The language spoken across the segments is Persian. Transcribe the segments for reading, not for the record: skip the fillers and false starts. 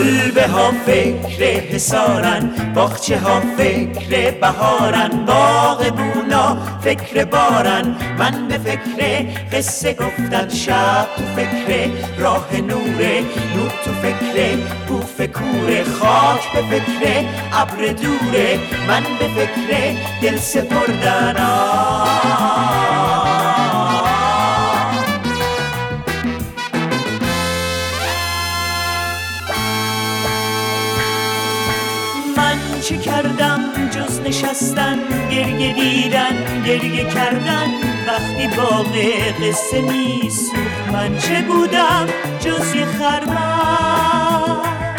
کلبه ها فکر حسارن، باغچه ها فکر بهارن، باغبونا فکر بارن. من به فکر قصه گفتن شب، تو فکر راه نوره، نور تو فکر بوف کوره، خاک به فکر ابر دوره، من به فکر دل سپردن. من چه کردم جز نشستن، گریه دیدن، گریه کردن، وقتی باغ قصه می سوخت. من چه بودم جز یه خرمن؟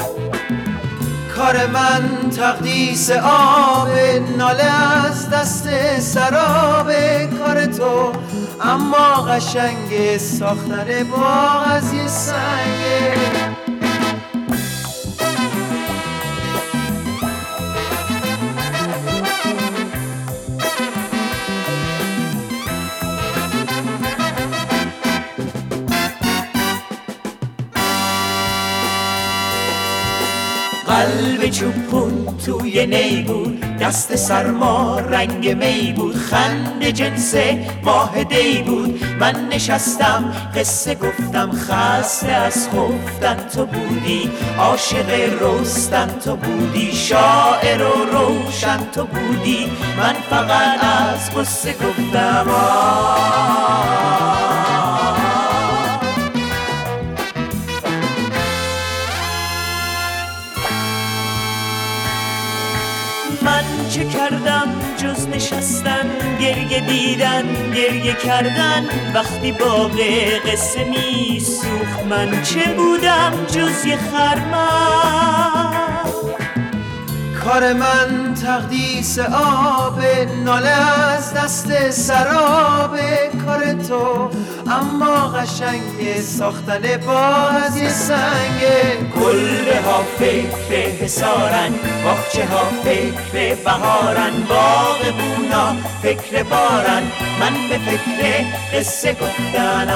کار من تقدیس آب، ناله از دست سراب کار تو، اما قشنگ ساختن باغ از یه سنگه. قلب چوبون توی نی بود، دست سرما رنگ می بود، خنده جنس ماه دی بود. من نشستم قصه گفتم، خسته از خفتن تو بودی، عاشق رستن تو بودی، شاعر و روشن تو بودی. من فقط از قصه گفتم. من چه کردم جز نشستن، گریه دیدن، گریه کردن، وقتی باغ قصه می سوخت. من چه بودم جز یه خرمن؟ کار من تقدیس آب، ناله از دست سراب کار تو، اما قشنگ ساختن باغ از یه سنگه. کلبه ها فکر حسارن، باغچه ها فکر بهارن، باغبونا فکر بارن. من به فکر قصه گفتن.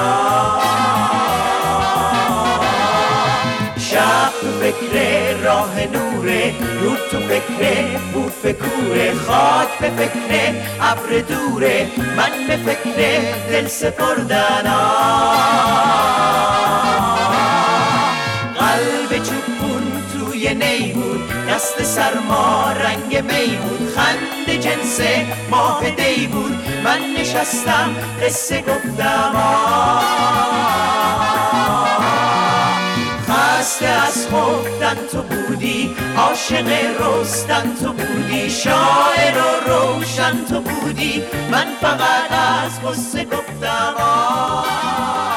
شب تو فکر راه نوره، نور تو فکر بوف کوره، خاک به فکر ابر دوره، من به فکر دل سپردن. قلب چوبون توی نی بود، دست سرما رنگ می بود، خنده جنس ماه دی بود. من نشستم قصه گفتم. خسته از خفتن تو بودی، عاشق رستن تو بودی، شاعر و روشن تو بودی. من فقط از قصه گفتم.